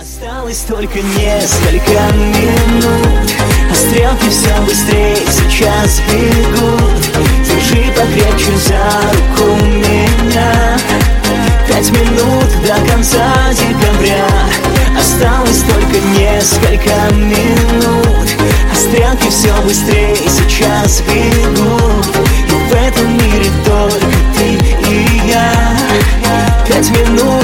Осталось только несколько минут, а стрелки все быстрее сейчас бегут. Держи покрепче за руку меня. 5 минут до конца декабря. Осталось только несколько минут, а стрелки все быстрее сейчас бегут. И в этом мире только ты и я. 5 минут